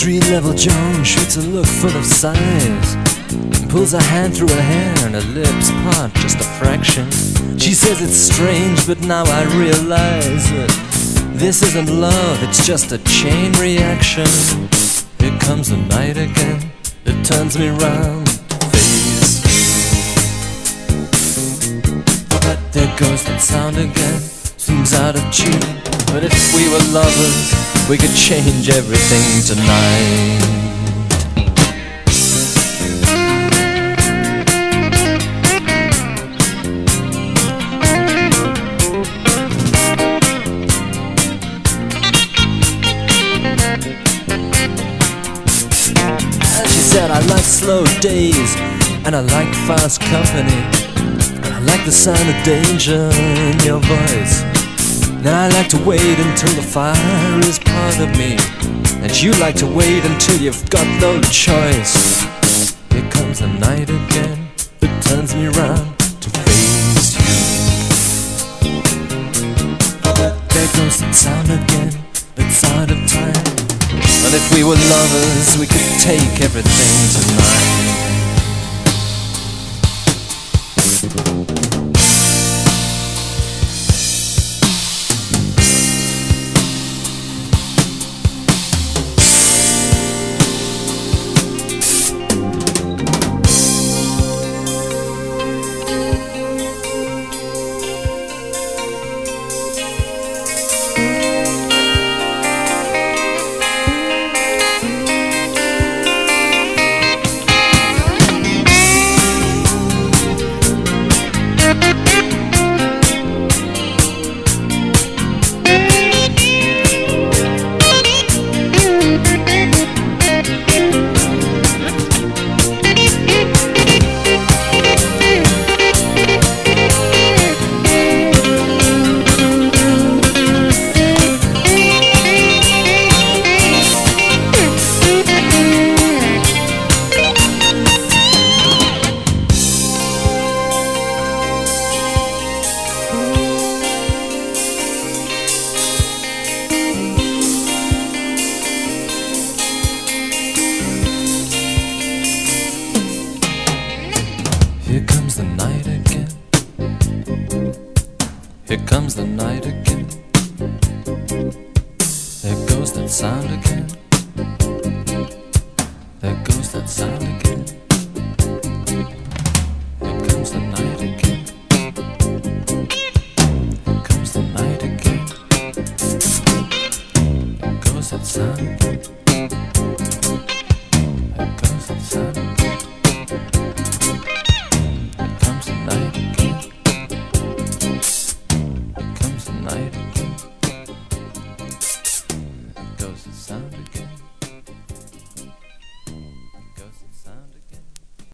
Street-level Joan shoots a look full of sighs, pulls her hand through her hair and her lips part just a fraction. She says it's strange, but now I realize that this isn't love, it's just a chain reaction. Here comes the night again, it turns me round to face you. But there goes that sound again, seems out of tune. But if we were lovers, we could change everything tonight. She said, I like slow days, and I like fast company, and I like the sound of danger in your voice. Then I like to wait until the fire is part of me, and you like to wait until you've got no choice. Here comes the night again, it turns me round to face you. There goes that sound again, it's out of time. But if we were lovers, we could take everything tonight. Here comes the night again. Here comes the night again. There goes that sound again.